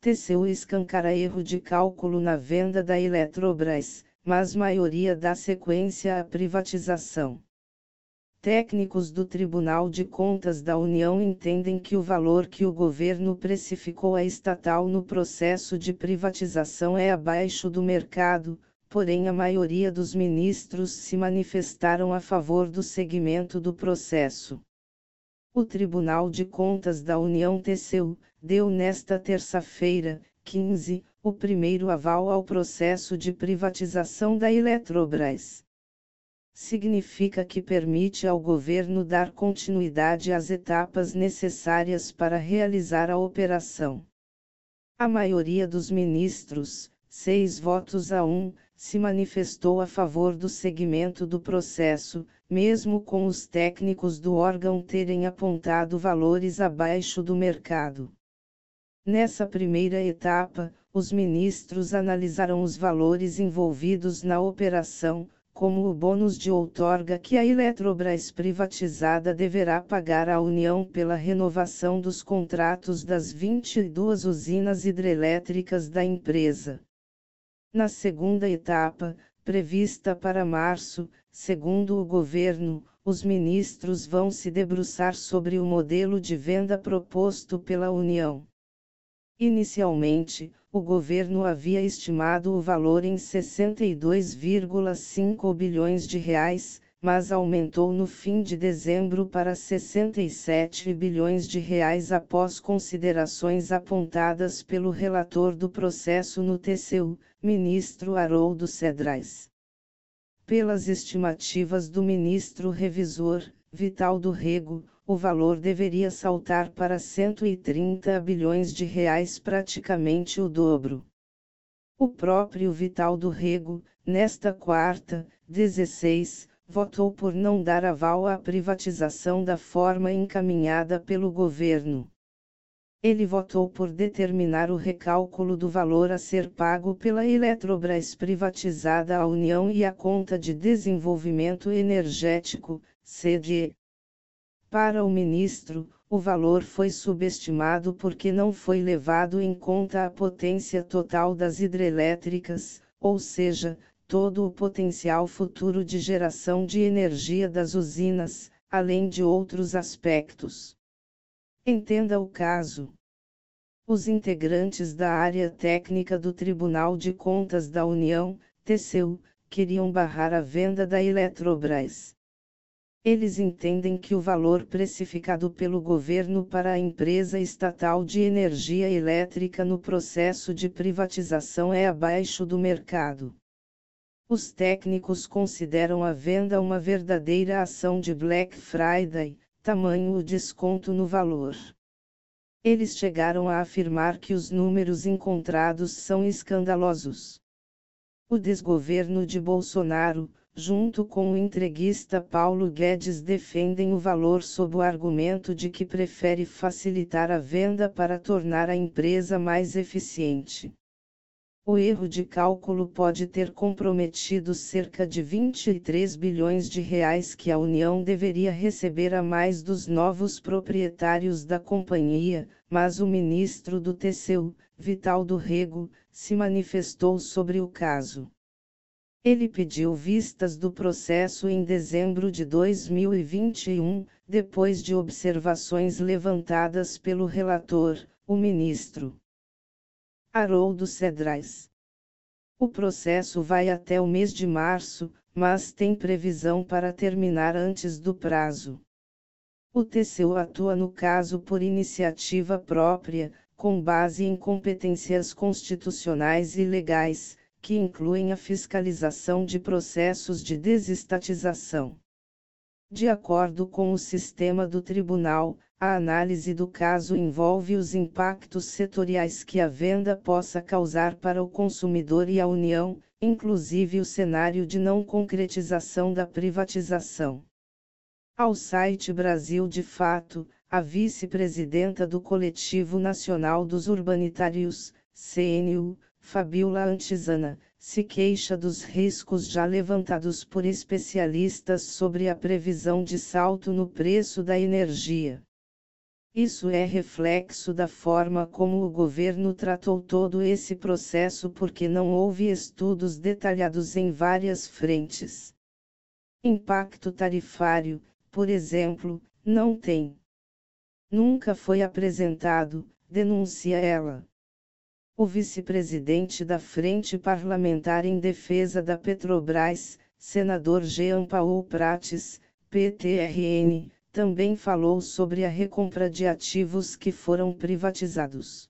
TCU escancara erro de cálculo na venda da Eletrobras, mas maioria dá sequência à privatização. Técnicos do Tribunal de Contas da União entendem que o valor que o governo precificou à estatal no processo de privatização é abaixo do mercado, porém a maioria dos ministros se manifestaram a favor do seguimento do processo. O Tribunal de Contas da União TCU deu nesta terça-feira, 15, o primeiro aval ao processo de privatização da Eletrobras. Significa que permite ao governo dar continuidade às etapas necessárias para realizar a operação. A maioria dos ministros, 6 votos a 1, se manifestou a favor do seguimento do processo, mesmo com os técnicos do órgão terem apontado valores abaixo do mercado. Nessa primeira etapa, os ministros analisaram os valores envolvidos na operação, como o bônus de outorga que a Eletrobras privatizada deverá pagar à União pela renovação dos contratos das 22 usinas hidrelétricas da empresa. Na segunda etapa, prevista para março, segundo o governo, os ministros vão se debruçar sobre o modelo de venda proposto pela União. Inicialmente, o governo havia estimado o valor em 62,5 bilhões de reais, mas aumentou no fim de dezembro para 67 bilhões de reais após considerações apontadas pelo relator do processo no TCU, ministro Haroldo Cedrais. Pelas estimativas do ministro revisor, Vital do Rego, o valor deveria saltar para 130 bilhões de reais, praticamente o dobro. O próprio Vital do Rego, nesta quarta, 16, votou por não dar aval à privatização da forma encaminhada pelo governo. Ele votou por determinar o recálculo do valor a ser pago pela Eletrobras privatizada à União e à Conta de Desenvolvimento Energético, CDE. Para o ministro, o valor foi subestimado porque não foi levado em conta a potência total das hidrelétricas, ou seja, todo o potencial futuro de geração de energia das usinas, além de outros aspectos. Entenda o caso. Os integrantes da área técnica do Tribunal de Contas da União, TCU, queriam barrar a venda da Eletrobras. Eles entendem que o valor precificado pelo governo para a empresa estatal de energia elétrica no processo de privatização é abaixo do mercado. Os técnicos consideram a venda uma verdadeira ação de Black Friday, tamanho o desconto no valor. Eles chegaram a afirmar que os números encontrados são escandalosos. O desgoverno de Bolsonaro, junto com o entreguista Paulo Guedes, defendem o valor sob o argumento de que prefere facilitar a venda para tornar a empresa mais eficiente. O erro de cálculo pode ter comprometido cerca de 23 bilhões de reais que a União deveria receber a mais dos novos proprietários da companhia, mas o ministro do TCU, Vital do Rego, se manifestou sobre o caso. Ele pediu vistas do processo em dezembro de 2021, depois de observações levantadas pelo relator, o ministro Haroldo Cedrais. O processo vai até o mês de março, mas tem previsão para terminar antes do prazo. O TCU atua no caso por iniciativa própria, com base em competências constitucionais e legais, que incluem a fiscalização de processos de desestatização. De acordo com o sistema do tribunal, a análise do caso envolve os impactos setoriais que a venda possa causar para o consumidor e a União, inclusive o cenário de não concretização da privatização. Ao site Brasil de Fato, a vice-presidenta do Coletivo Nacional dos Urbanitários, CNU, Fabiola Antizana, se queixa dos riscos já levantados por especialistas sobre a previsão de salto no preço da energia. Isso é reflexo da forma como o governo tratou todo esse processo porque não houve estudos detalhados em várias frentes. Impacto tarifário, por exemplo, não tem. Nunca foi apresentado, denuncia ela. O vice-presidente da Frente Parlamentar em Defesa da Petrobras, senador Jean Paul Prates, PTRN, também falou sobre a recompra de ativos que foram privatizados.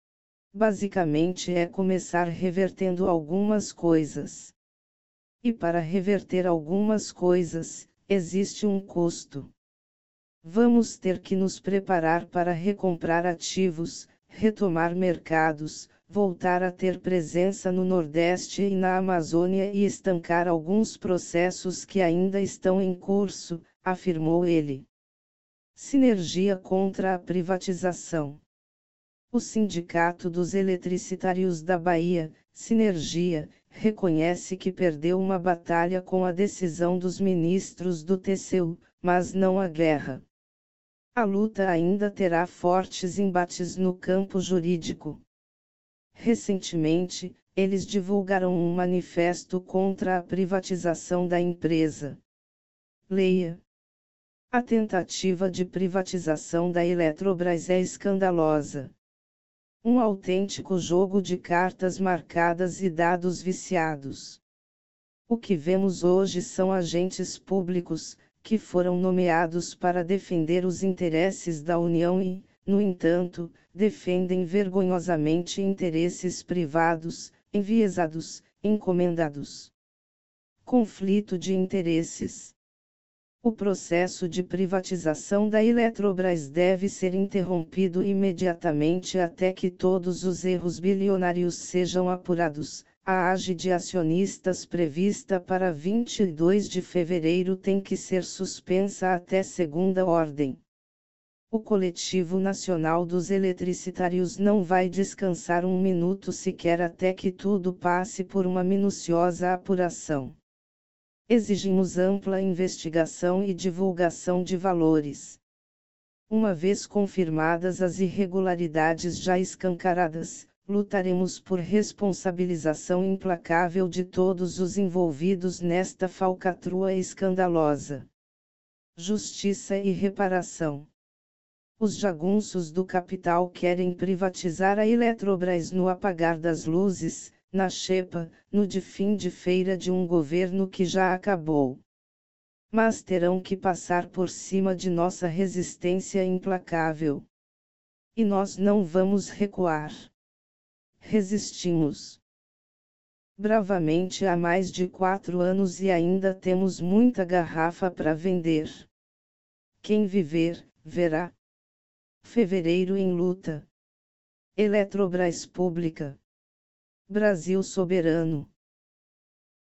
Basicamente é começar revertendo algumas coisas. E para reverter algumas coisas, existe um custo. Vamos ter que nos preparar para recomprar ativos, retomar mercados, voltar a ter presença no Nordeste e na Amazônia e estancar alguns processos que ainda estão em curso, afirmou ele. Sinergia contra a privatização. O Sindicato dos Eletricitários da Bahia, Sinergia, reconhece que perdeu uma batalha com a decisão dos ministros do TCU, mas não a guerra. A luta ainda terá fortes embates no campo jurídico. Recentemente, eles divulgaram um manifesto contra a privatização da empresa. Leia. A tentativa de privatização da Eletrobras é escandalosa. Um autêntico jogo de cartas marcadas e dados viciados. O que vemos hoje são agentes públicos, que foram nomeados para defender os interesses da União e, no entanto, defendem vergonhosamente interesses privados, enviesados, encomendados. Conflito de interesses. O processo de privatização da Eletrobras deve ser interrompido imediatamente até que todos os erros bilionários sejam apurados. A age de acionistas prevista para 22 de fevereiro tem que ser suspensa até segunda ordem. O Coletivo Nacional dos Eletricitários não vai descansar um minuto sequer até que tudo passe por uma minuciosa apuração. Exigimos ampla investigação e divulgação de valores. Uma vez confirmadas as irregularidades já escancaradas, lutaremos por responsabilização implacável de todos os envolvidos nesta falcatrua escandalosa. Justiça e reparação. Os jagunços do capital querem privatizar a Eletrobras no apagar das luzes, na xepa, no de fim de feira de um governo que já acabou. Mas terão que passar por cima de nossa resistência implacável. E nós não vamos recuar. Resistimos bravamente há mais de 4 anos e ainda temos muita garrafa para vender. Quem viver, verá. Fevereiro em luta. Eletrobras pública. Brasil soberano.